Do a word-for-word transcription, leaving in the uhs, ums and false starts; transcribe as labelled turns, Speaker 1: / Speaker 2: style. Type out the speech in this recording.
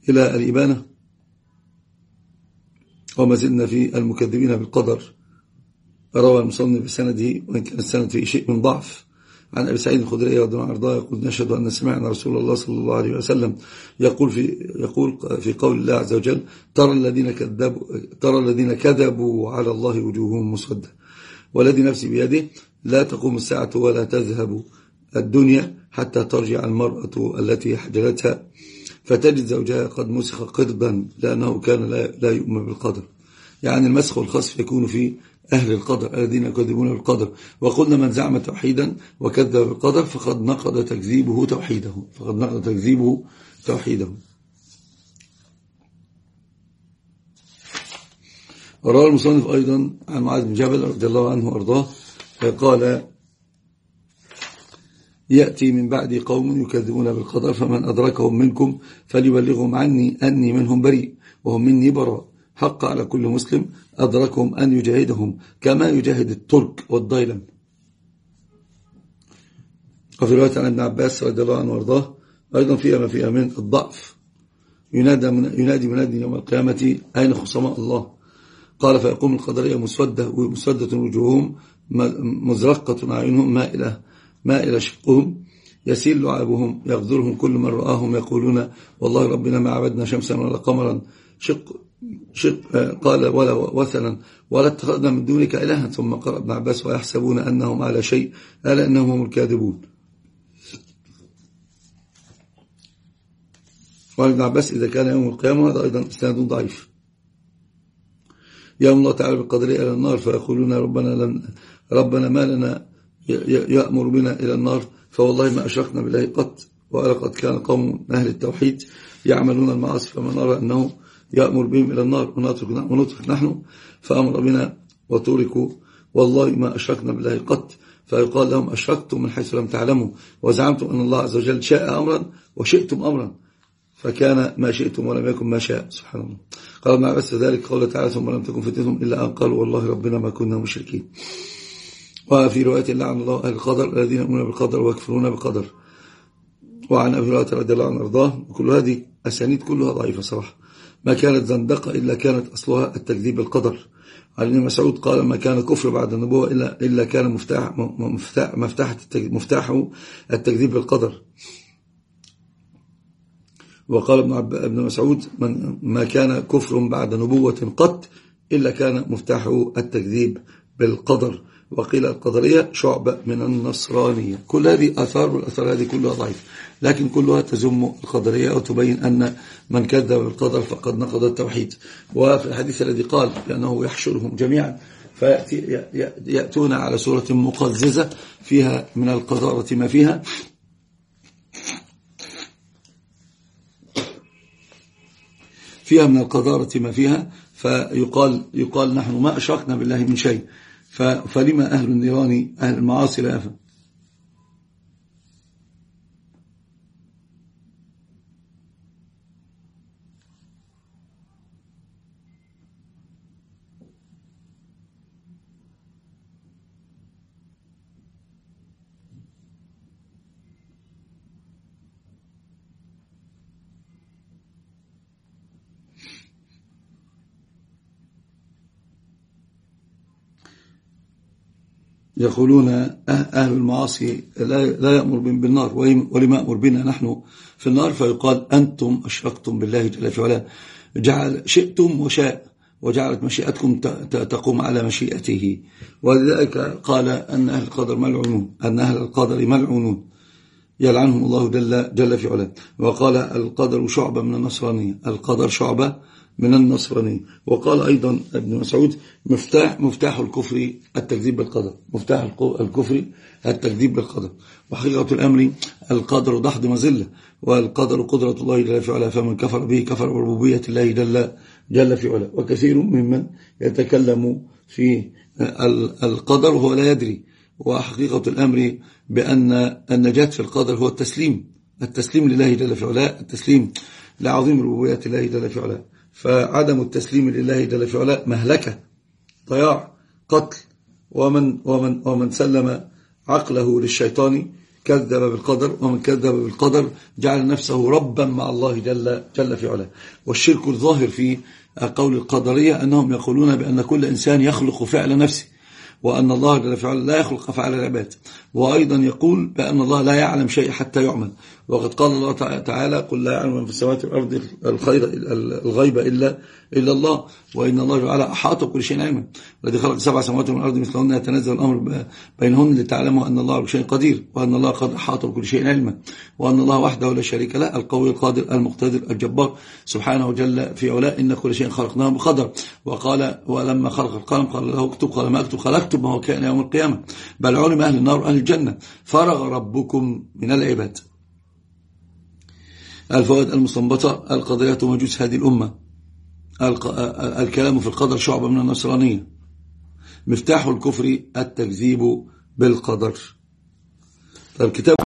Speaker 1: إلى الإبانة. وما زلنا في المكذبين بالقدر. روى المصنف بسنده وإن كان السند فيه شيء من ضعف عن أبي سعيد الخدري رضي الله عنه يقول نشهد أن سمعنا رسول الله صلى الله عليه وسلم يقول في يقول في قول الله عز وجل ترى الذين كذبوا ترى الذين كذبوا على الله وجوههم مسودة والذي نفسي بيده لا تقوم الساعة ولا تذهب الدنيا حتى ترجع المرأة التي حجلتها فتجد زوجها قد مسخ قرضا لأنه كان لا يؤمن بالقدر. يعني المسخ والخسف يكون في أهل القدر الذين يكذبون بالقدر. وقلنا من زعم توحيدا وكذب بالقدر فقد نقض تكذيبه توحيده فقد نقض تكذيبه توحيده. وروى المصنف أيضا عن معاذ بن جبل رضي الله عنه وأرضاه قال يأتي من بعد قوم يكذبون بالقدر فمن أدركهم منكم فليبلغهم عني أني منهم بريء وهم مني براء. حق على كل مسلم أدركهم أن يجاهدهم كما يجاهد الترك والضيلم. وفي رواية عن ابن عباس رضي الله عنه وارضاه أيضا فيها ما فيها من الضعف ينادي ينادي منادي يوم القيامة أين خصماء الله؟ قال فيقوم القدرية مسودة ومسودة وجوههم مزرقة أعينهم مائلة مائلة شقهم يسيل لعابهم يغدرهم كل من رآهم يقولون والله ربنا ما عبدنا شمسا ولا قمرا شق شق قال ولا وثنا ولا اتخذنا من دونك إلها. ثم قرأ ابن عباس ويحسبون أنهم على شيء ألا أنهم هم الكاذبون. وقال ابن عباس إذا كان يوم القيامة هذا أيضا إسناد ضعيف. يوم الله تعالى بالقدرية إلى النار فيقولون ربنا لن ربنا ما لنا يأمر بنا إلى النار فوالله ما أشركنا بالله قط ولقد كان قوم أهل التوحيد يعملون المعاصي فما نرى أنه يأمر بهم إلى النار ونترك نحن فأمر بنا وتركوا والله ما أشركنا بالله قط. فيقال لهم أشركتم من حيث لم تعلموا وزعمتم أن الله عز وجل شاء أمرا وشئتم أمرا فكان ما شئتم ولم يكن ما شاء. سبحان الله. قال ما بس ذلك قوله تعالى ثم لم تكن فتنتهم إلا أن قالوا والله ربنا ما كنا مشركين. وفي رواية لعن الله أهل القدر الذين يؤمنون بالقدر ويكفرون بالقدر. وعن أبي هريرة رضي الله عنه وارضاه وكل هذه أسانيد كلها ضعيفة صراحة. ما كانت زندقة إلا كانت أصلها التكذيب بالقدر. عن ابن مسعود قال ما كان كفر بعد النبوة إلا إلا كان مفتاح مفتاح مفتاح مفتاحه التكذيب بالقدر. وقال ابن ابن مسعود من ما كان كفر بعد نبوة قط إلا كان مفتاحه التكذيب بالقدر. وقيل القدرية شعبة من النصرانية. كل هذه آثار والآثار هذه كلها ضعيف لكن كلها تزم القدرية وتبين أن من كذب بالقدر فقد نقض التوحيد. وفي الحديث الذي قال بأنه يحشرهم جميعا فيأتون على سورة مقززة فيها من القذارة ما فيها فيها من القذارة ما فيها فيقال يقال نحن ما أشركنا بالله من شيء فلما أهل النيران أهل المعاصي لا يفهم. يقولون أهل المعاصي لا يأمر بهم بالنار ولما أمر بنا نحن في النار فيقال أنتم أشركتم بالله جل في علاه جعل شئتم وشاء وجعلت مشيئتكم تقوم على مشيئته. ولذلك قال أن أهل القدر ملعونون أن أهل القدر ملعونون يلعنهم الله جل, جل في علاه. وقال القدر شعبة من النصرانية القدر شعبة من النصرانية. وقال أيضا ابن مسعود مفتاح مفتاح الكفر التكذيب بالقدر مفتاح الكفر التكذيب بالقدر. وحقيقة الأمر القدر ضحض مزلة والقدر قدرة الله جل في علاه فمن كفر به كفر بربوبية الله جل, جل في علاه. وكثير ممن يتكلم في القدر وهو لا يدري. وحقيقة الأمر بأن النجاة في القدر هو التسليم التسليم لله جل في علاه التسليم لعظيم ربوبية الله جل في علاه. فعدم التسليم لله جل في علاه مهلكة ضياع قتل. ومن, ومن, ومن سلم عقله للشيطان كذب بالقدر، ومن كذب بالقدر جعل نفسه ربا مع الله جل, جل في علاه. والشرك الظاهر في قول القدرية أنهم يقولون بأن كل إنسان يخلق فعل نفسه، وأن الله جل في علاه لا يخلق أفعال العباد. وأيضا يقول بأن الله لا يعلم شيء حتى يعمل، وقد قال الله تعالى قل لا يعلم من في السماوات والأرض الخير الغيب إلا إلا الله، وإن الله تعالى أحاط بكل شيء علما، الذي خلق سبع سماوات من الأرض مثلهن يتنزل الأمر بينهن لتعلموا أن الله على كل شيء قدير، وأن الله قد أحاط بكل شيء علما، وأن الله وحده لا شريك له القوي القادر المقتدر الجبار سبحانه جل في علاه. إن كل شيء خلقناه بقدر. وقال ولما خلق القلم قال له اكتب، قال ما اكتب، قال اكتب ما هو كائن يوم القيامة، بل علم أهل النار وأهل الجنة، فرغ ربكم من العباد. الفوائد المستنبطة: القضية مجوس هذه الأمة، الكلام في القدر شعبة من النصرانية، مفتاح الكفر التكذيب بالقدر. الكتاب